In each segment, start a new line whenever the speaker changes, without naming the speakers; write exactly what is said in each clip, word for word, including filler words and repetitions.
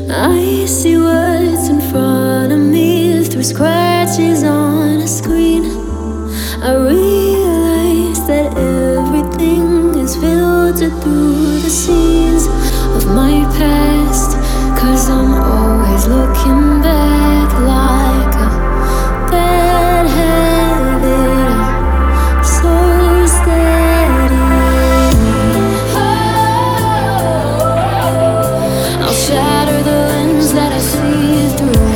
I see words in front of me through scratches on a screen. I realize that everything is filtered through the scenes of my past. Cause I'm always looking back like a bad habit, so steady. I'll shatter the lens that I see through,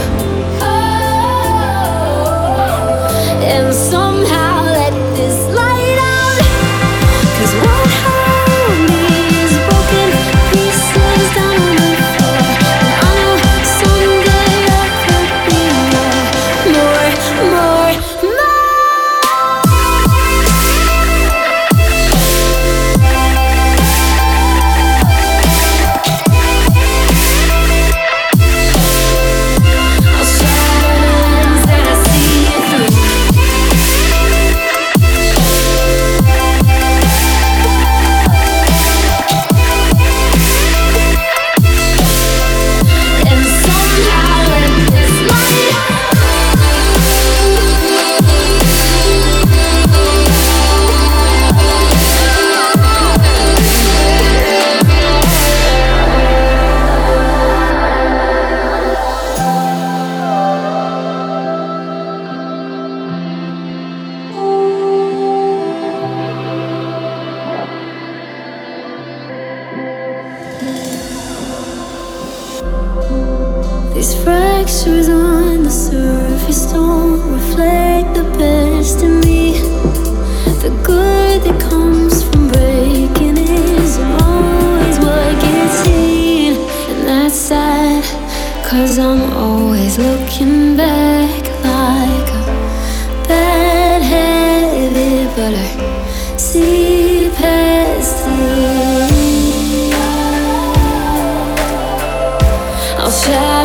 and somehow let this light out. Cause what held me is broken pieces down on the floor, and I know someday I could be more, more, more, more. I'll shatter the lens that I see through, and somehow let this light out. These fractures on the surface don't reflect the best in me. The good that comes from breaking isn't always what gets seen, and that's sad. Cause I'm always looking back like a bad habit, but I see past it. I'll shatter